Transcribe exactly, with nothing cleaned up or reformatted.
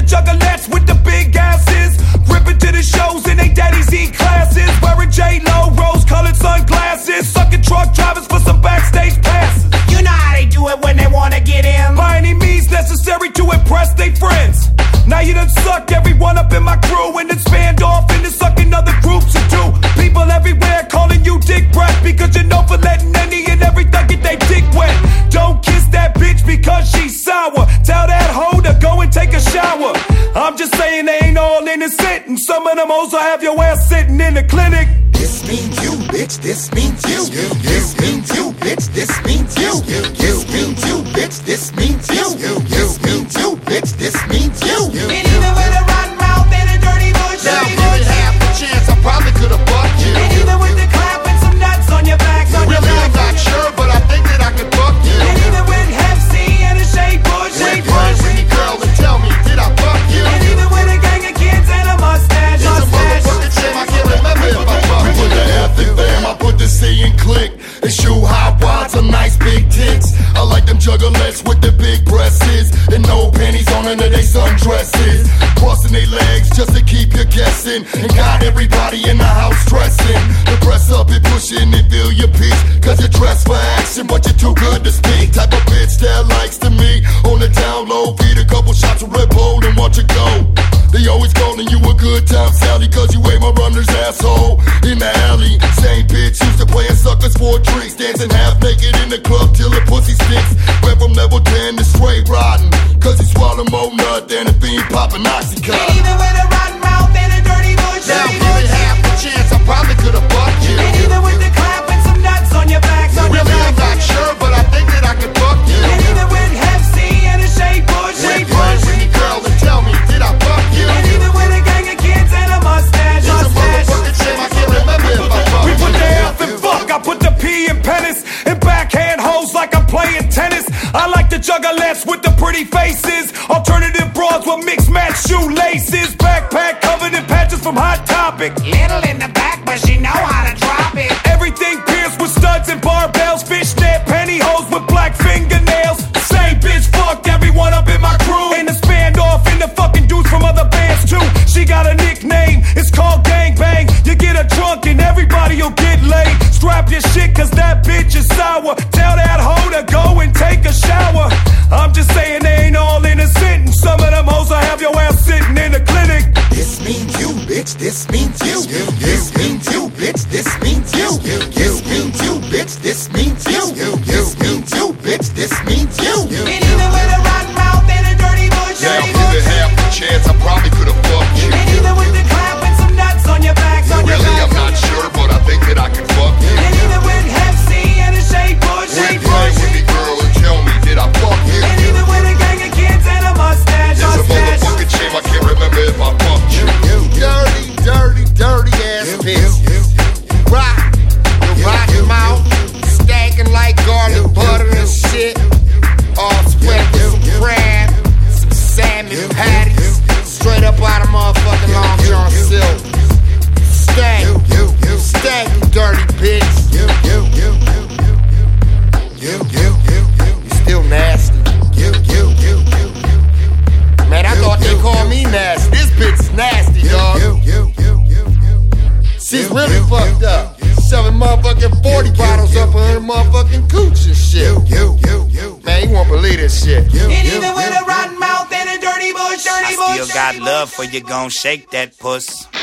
juggalettes with the big asses, ripping to the shows in they daddy's E-classes, wearing J-Lo rose-colored sunglasses, sucking truck drivers for some backstage passes. You know how they do it when they wanna get in. By any means necessary to impress they friends. Now you done sucked everyone up in my crew and then spanned off into sucking other groups of two. People everywhere calling you dick breath because you know for letting any and everything get they dick wet. Don't kiss that bitch because she's sour. Tell that hoe to go and take a shower. I'm just saying they ain't all innocent, and some of them hoes will have your ass sitting in the clinic. This means you, bitch, this means you. This means you, bitch, this means you. This means you, bitch, this means you. This means you, bitch, this means you. And even with a rotten mouth and a dirty bush, now give it half a chance, I probably could've fucked you. and even with the clap and some nuts on your back, on your Really, I'm back. not sure, but I think that I could fuck you. And even with Hep C and a shea bush, Wait for a pretty girl to tell me, did I fuck you? and even with a gang of kids and a mustache, It's a mustache. motherfucking shame, I can't remember if I fucked you. Put the F in fam, I put the C in click. And shoe high wads, some nice big tits. I like them juggalettes with the big breasts and no panties on under they sundresses. Crossing they legs just to keep you guessing, and got everybody in the house stressing. The press up and pushing and feel your peace, cause you're dressed for action but you're too good to speak. Type of bitch that likes to meet on the down low, feed a couple shots of Red Bull and watch it go. They always calling you a good time Sally, cause you ain't my runner's asshole in the alley. Same bitch used to playing suckers for drinks, dancing half naked in the club till the pussy sticks. Went from level ten to straight rotten, cause you swallow more nut than a fiend popping Oxycontin. And even with a rotten mouth and a dirty bush, Now give it half a chance, I probably could've fucked you. and even with the clap and some nuts on your back, on your Really, I'm back. not sure, but I think that I could fuck you. And even with Hep C and a shea bush, Wait shea for a bush. pretty girl to tell me, did I fuck you? And even with a gang of kids and a mustache, It's a mustache. motherfucking shame, I can't remember if I fucked We you. put the F in fuck, I put the P in penis, and backhand hoes like I'm playing tennis. I like the juggalettes with the pretty faces, alternative broads with mixed match shoelaces, backpack covered in patches from Hot Topic. Little in the back, but she know how to drop it. Everything pierced with studs and barbells, fishnet pantyhose with black fingernails. Same bitch fucked everyone up in my crew, and the standoff in the fucking dudes from other bands too. She got a nickname, it's called Gang Bang. You get her drunk and everybody'll get laid. Strap your shit cause that bitch is sour. Tell that hoe to go and take a shower. I'm just saying they ain't all innocent, and some of them hoes will have your ass sitting in the clinic. This means you, bitch, this means you. This means you, bitch, this means you. This means you, bitch, this means you. This means you, bitch, this means you. And even with a rotten mouth and a dirty bush, Now dirty give it bush. half a chance, I probably could've fucked you. And even with the clap and some nuts on your back, on your Really, back. I'm not sure, but I think that I could fuck you. And even with Hep C and a shea bush, shea Wait, play bush. with me, girl, and tell me, did I fuck you? And even with a gang of kids and a mustache, It's a mustache. motherfucking shame, I can't remember if I fucked you. Dirty, dirty, dirty ass bitch. Rock, your rotten mouth, stankin' like garlic butter and shit. All sweat with some crab, some salmon patties, straight up out of motherfucking Long John Silver. Stank, stank, you dirty bitch. You still nasty. Man, I thought they called me nasty. This bitch is nasty, dog. She's really fucked up. Shoving motherfucking forty bottles up on her motherfucking cooch and shit. Man, you won't believe this shit. And even with a rotten mouth and a dirty bush, dirty bush. I still got love for you, gon' shake that puss.